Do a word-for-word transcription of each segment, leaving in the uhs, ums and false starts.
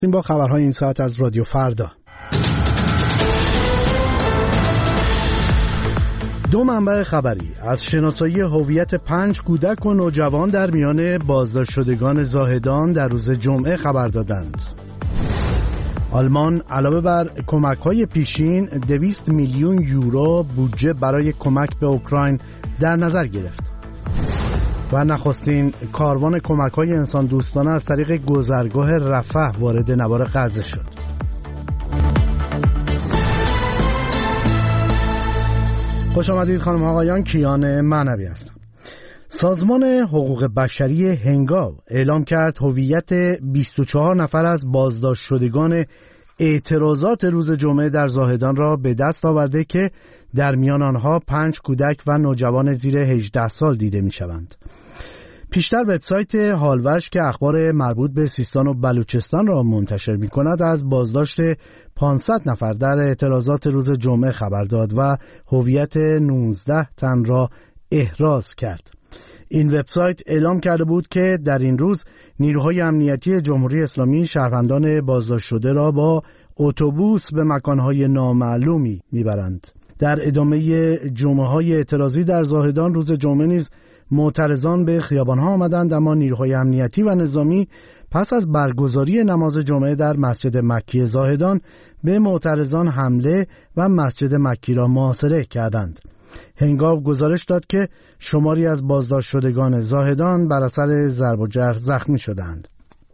این با خبرهای این ساعت از رادیو فردا. دو منبع خبری از شناسایی هویت پنج کودک و نوجوان در میان بازداشت شدگان زاهدان در روز جمعه خبر دادند. آلمان علاوه بر کمک‌های پیشین دویست میلیون یورو بودجه برای کمک به اوکراین در نظر گرفت. و نخستین کاروان کمک‌های انسان دوستانه از طریق گذرگاه رفح وارد نوار غزه شد. خوش آمدید خانم آقایان، کیان معنوی هستم. سازمان حقوق بشری هنگاو اعلام کرد هویت بیست و چهار نفر از بازداشت شدگان اعتراضات روز جمعه در زاهدان را به دست آورده که در میان آنها پنج کودک و نوجوان زیر هجده سال دیده می شوند. پیشتر وبسایت هالوش که اخبار مربوط به سیستان و بلوچستان را منتشر می کند از بازداشت پانصد نفر در اعتراضات روز جمعه خبر داد و هویت نوزده تن را احراز کرد. این وبسایت اعلام کرده بود که در این روز نیروهای امنیتی جمهوری اسلامی شهروندان بازداشت شده را با اتوبوس به مکانهای نامعلومی میبرند. در ادامه جمعه‌های اعتراضی در زاهدان روز جمعه نیز معترضان به خیابان‌ها آمدند، اما نیروهای امنیتی و نظامی پس از برگزاری نماز جمعه در مسجد مکی زاهدان به معترضان حمله و مسجد مکی را محاصره کردند. هنگاو گزارش داد که شماری از بازداشت شدگان زاهدان بر اثر ضرب و جرح زخمی شدند.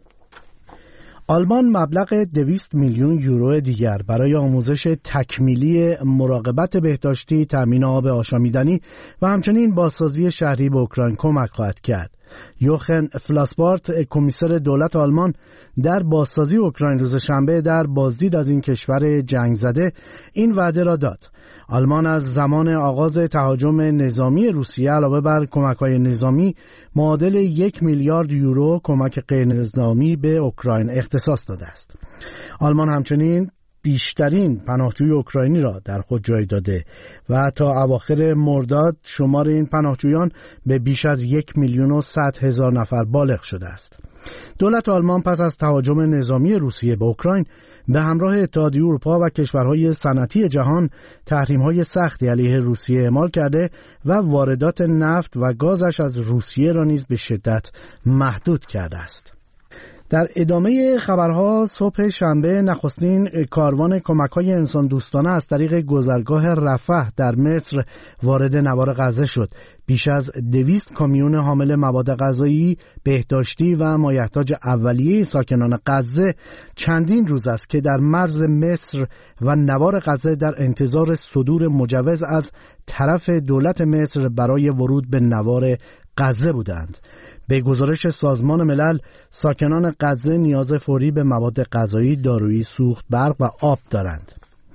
آلمان مبلغ دویست میلیون یورو دیگر برای آموزش تکمیلی مراقبت بهداشتی، تامین آب آشامیدنی و همچنین بازسازی شهری به اوکراین کمک خواهد کرد. یوخن فلاسبارت، کمیسر دولت آلمان در بازسازی اوکراین روز شنبه در بازدید از این کشور جنگ زده این وعده را داد. آلمان از زمان آغاز تهاجم نظامی روسیه علاوه بر کمک‌های نظامی معادل یک میلیارد یورو کمک غیر نظامی به اوکراین اختصاص داده است. آلمان همچنین بیشترین پناهجوی اوکراینی را در خود جای داده و تا اواخر مرداد شمار این پناهجویان به بیش از یک میلیون و صد هزار نفر بالغ شده است. دولت آلمان پس از تهاجم نظامی روسیه به اوکراین به همراه اتحادیه اروپا و کشورهای صنعتی جهان تحریم‌های سختی علیه روسیه اعمال کرده و واردات نفت و گازش از روسیه را نیز به شدت محدود کرده است. در ادامه خبرها صبح شنبه نخستین کاروان کمک‌های انسان دوستانه از طریق گذرگاه رفح در مصر وارد نوار غزه شد. بیش از دویست کامیون حامل مواد غذایی، بهداشتی و مایحتاج اولیه ساکنان غزه چندین روز است که در مرز مصر و نوار غزه در انتظار صدور مجوز از طرف دولت مصر برای ورود به نوار غزه بودند. به گزارش سازمان ملل ساکنان غزه نیاز فوری به مواد غذایی، دارویی، سوخت، برق و آب دارند.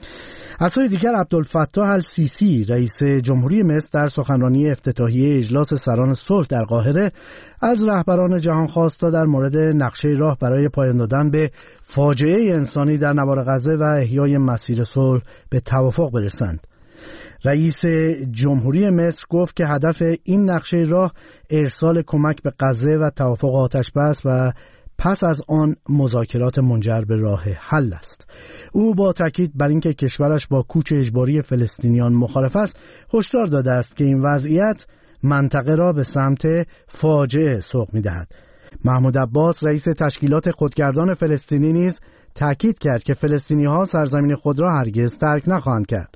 از سوی دیگر عبدالفتاح السیسی رئیس جمهوری مصر در سخنرانی افتتاحیه اجلاس سران صلح در قاهره از رهبران جهان خواست تا در مورد نقشه راه برای پایان دادن به فاجعه انسانی در نوار غزه و احیای مسیر صلح به توافق برسند. رئیس جمهوری مصر گفت که هدف این نقشه راه ارسال کمک به غزه و توافق آتش بس و پس از آن مذاکرات منجر به راه حل است. او با تاکید بر اینکه کشورش با کوچ اجباری فلسطینیان مخالف است، هشدار داده است که این وضعیت منطقه را به سمت فاجعه سوق می‌دهد. محمود عباس رئیس تشکیلات خودگردان فلسطینی نیز تاکید کرد که فلسطینی‌ها سرزمین خود را هرگز ترک نخواهند کرد.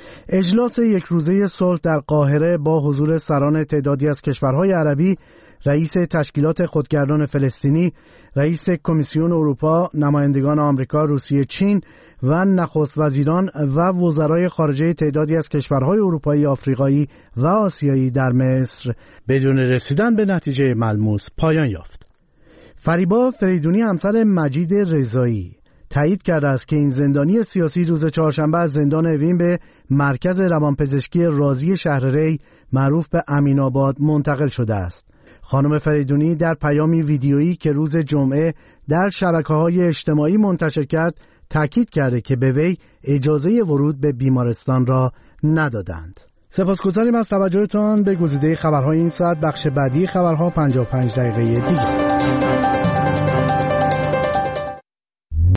اجلاس یک روزه صلح در قاهره با حضور سران تعدادی از کشورهای عربی، رئیس تشکیلات خودگردان فلسطینی، رئیس کمیسیون اروپا، نمایندگان آمریکا، روسیه، چین و نخست وزیران و وزرای خارجه تعدادی از کشورهای اروپایی، آفریقایی و آسیایی در مصر بدون رسیدن به نتیجه ملموس پایان یافت. فریبا فریدونی همسر مجید رضایی تایید کرده است که این زندانی سیاسی روز چهارشنبه از زندان اوین به مرکز روانپزشکی رازی شهر ری معروف به امین‌آباد منتقل شده است. خانم فریدونی در پیامی ویدیویی که روز جمعه در شبکه‌های اجتماعی منتشر کرد تاکید کرده که به وی اجازه ورود به بیمارستان را ندادند. سپاسگزاریم از توجهتان به گزیده خبرهای این ساعت. بخش بعدی خبرها پنجاه و پنج دقیقه دیگر.